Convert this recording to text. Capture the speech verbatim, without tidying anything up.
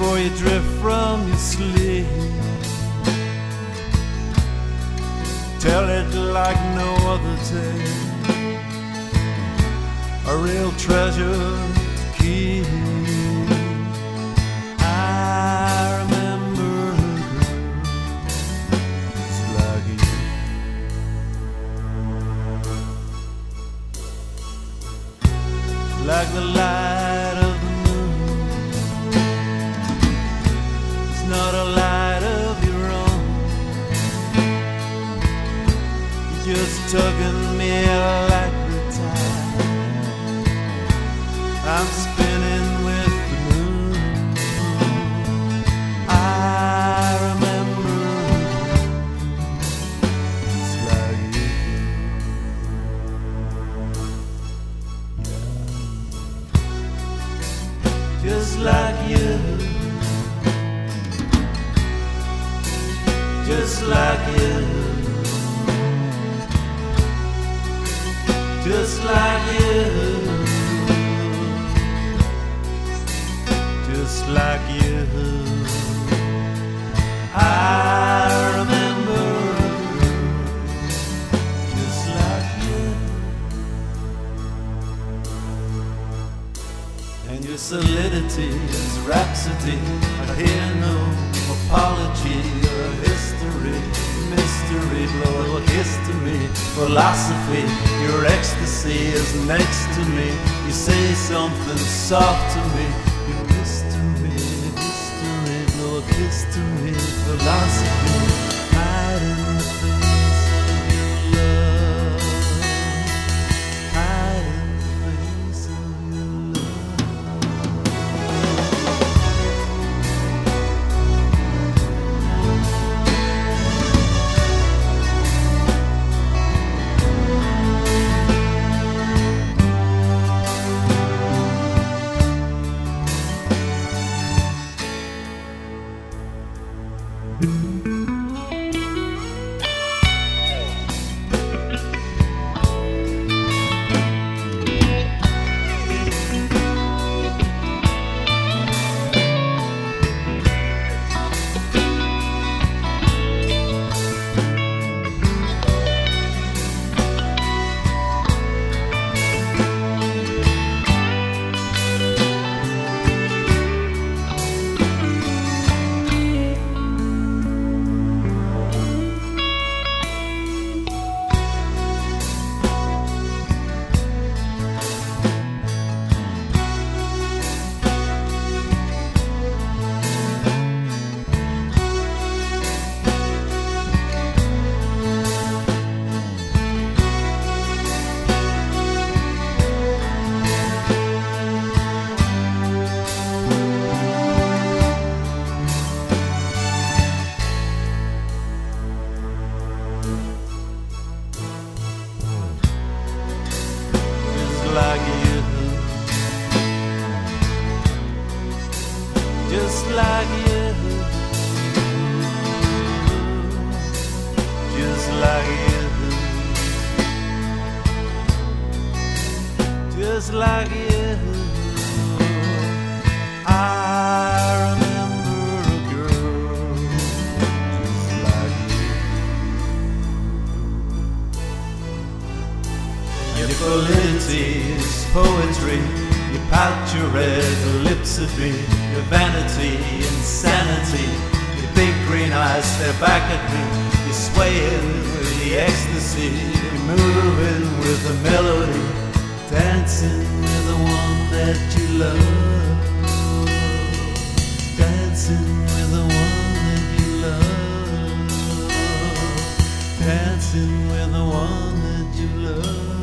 before you drift from your sleep. Tell it like no other tale, a real treasure to keep. I remember a girl just like you. Like the light of the moon, it's not a light of your own. You're just tugging me like the tide. I'm spinning with the moon. I remember it's like you. Just like you, just like you, just like you, just like you. I remember just like you. And your solidity is rhapsody. I hear no apology or history, mystery, blow a kiss to me. Philosophy, your ecstasy is next to me. You say something soft to me. You whisper me, mystery, blow a kiss to me. Philosophy, hide in the face of your love, hide in the face of your like you, just like you, just like you, just like you. I remember a girl just like you. Your validity is poetry. You pout your red lips at me. Your vanity, insanity. Your big green eyes stare back at me. You're swaying with the ecstasy. You're moving with the melody. Dancing with the one that you love. Dancing with the one that you love. Dancing with the one that you love.